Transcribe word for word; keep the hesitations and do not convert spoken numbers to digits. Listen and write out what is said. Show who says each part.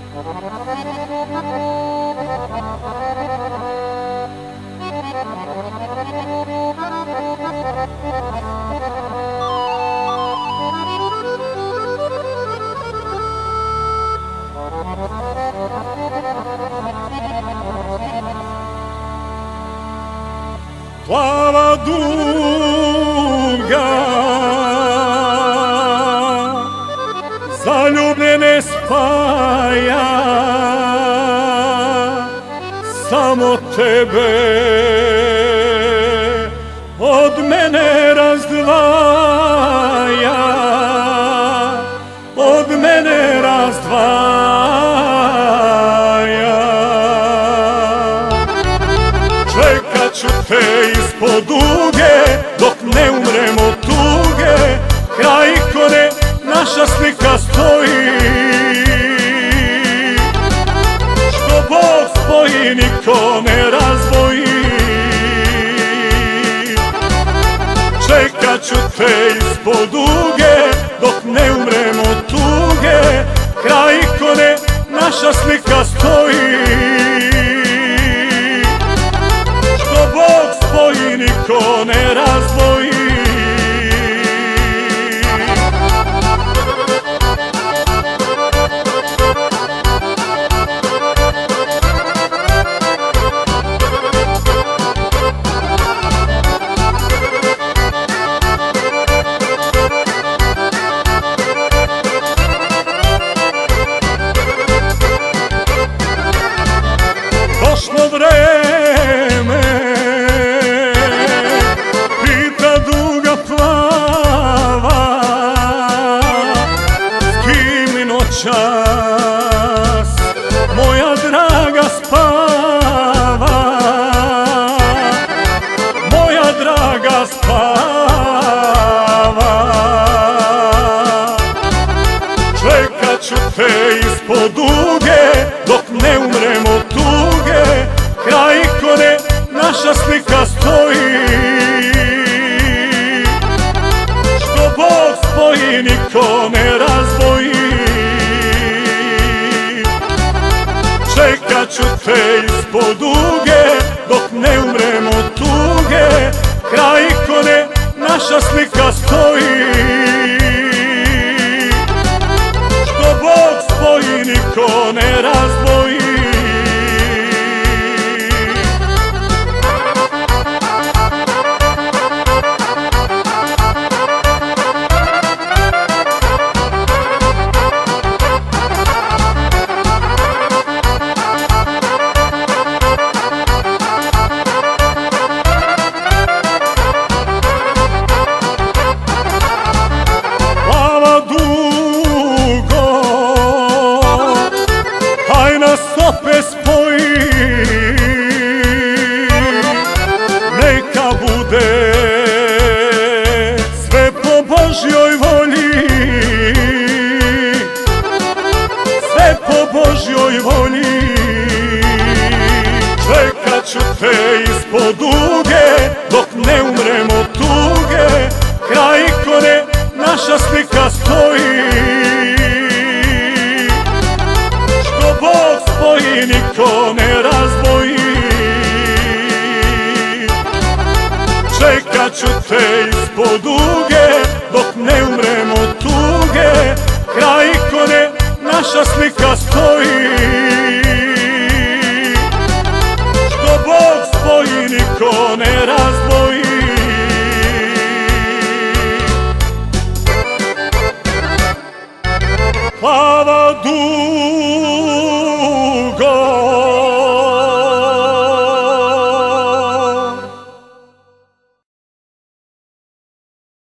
Speaker 1: Plava duga zaljubljene spaja, samo tebe od mene razdvaja, od mene razdvaja. Čekat ću te ispod duge, dok ne umrem od tuge, kraj ikone naša slika stoji. Što Bog spoji, niko ne razdvoji. Čekat ću te ispod duge, dok ne umrem od tuge, kraj ikone naša slika stoji. Što Bog spoji, niko ne razdvoji. Došlo vreme, pita duga plava, s kim noćas moja draga spava, moja draga spava. Čekat ću te ispod duge, dok ne umrem od tuge, kraj ikone naša slika stoji. Što Bog spoji, niko ne razdvoji. Čekat ću te ispod duge, dok ne umrem od tuge, kraj ikone naša slika stoji. Što Bog spoji, niko ne razdvoji. Opet spoji, neka bude sve po Božjoj volji, sve po Božjoj volji. Čekat ću te ispod duge, dok ne umrem od tuge, kraj ikone naša slika stoji. Što Bog spoji, niko ne razdvoji. Čekat ću te ispod duge, dok ne umrem od tuge, kraj ikone naša slika stoji. Što Bog spoji, niko ne razdvoji. Plava duga